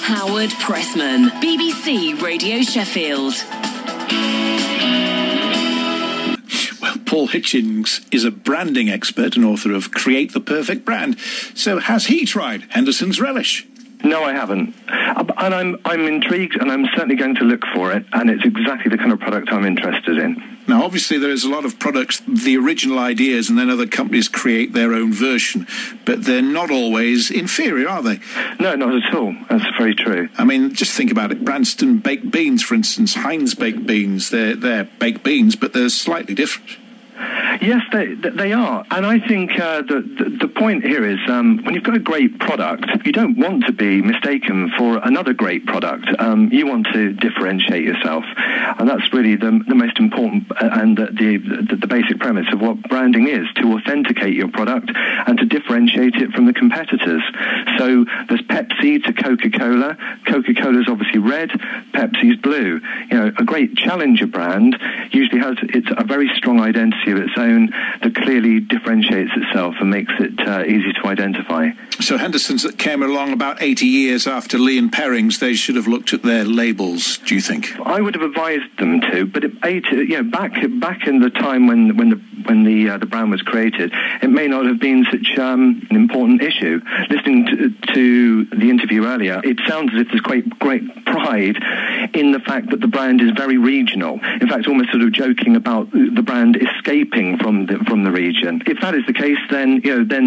Howard Pressman, BBC Radio Sheffield. Well, Paul Hitchens is a branding expert and author of Create the Perfect Brand. So has he tried Henderson's Relish? No, I haven't. And I'm intrigued, and I'm certainly going to look for it, and it's exactly the kind of product I'm interested in. Now, obviously, there is a lot of products, the original ideas, and then other companies create their own version, but they're not always inferior, are they? No, not at all. That's very true. I mean, just think about it. Branston baked beans, for instance, Heinz baked beans, they're baked beans, but they're slightly different. Yes, they are. And I think the point here is when you've got a great product, you don't want to be mistaken for another great product. You want to differentiate yourself. And that's really the most important and the basic premise of what branding is, to authenticate your product and to differentiate it from the competitors. So there's Pepsi to Coca-Cola. Coca-Cola's obviously red, Pepsi's blue. You know, a great challenger brand usually has a very strong identity of its own that clearly differentiates itself and makes it easy to identify. So Henderson's that came along about 80 years after Lee and Perrings, they should have looked at their labels, do you think? I would have advised them to, but back in the time when the brand was created, it may not have been such an important issue. Listening to the interview earlier, it sounds as if there's great pride in the fact that the brand is very regional. In fact, almost sort of joking about the brand escaping from the region. If that is the case, then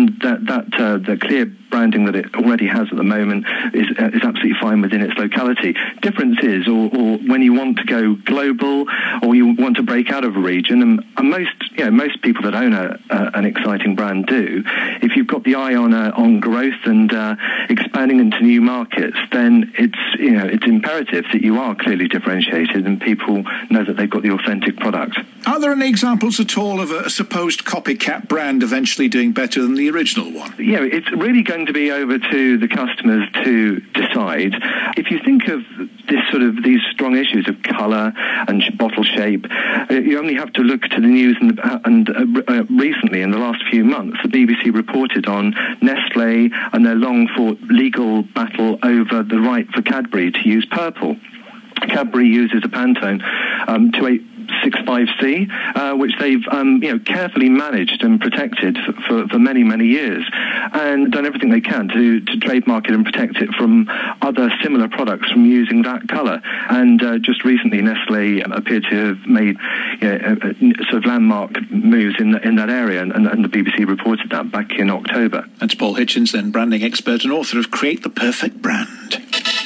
the clear branding that it already has at the moment is absolutely fine within its locality. Difference is, or when you want to go global or you want to break out of a region, and most people that own an exciting brand do. If you've got the eye on growth and expanding into new markets, then it's imperative that you are clearly differentiated and people know that they've got the authentic product. Are there any examples at all of a supposed copycat brand eventually doing better than the original one? Yeah, it's really going to be over to the customers to decide. If you think of these strong issues of colour and bottle shape, you only have to look to the news and recently, in the last few months, the BBC reported on Nestlé and their long-fought legal battle over the right for Cadbury to use purple. Cadbury uses a Pantone 2865C, which they've carefully managed and protected for many, many years, and done everything they can to trademark it and protect it from other similar products from using that colour. And just recently, Nestlé appeared to have made sort of landmark moves in that area, and the BBC reported that back in October. That's Paul Hitchens, then branding expert and author of Create the Perfect Brand.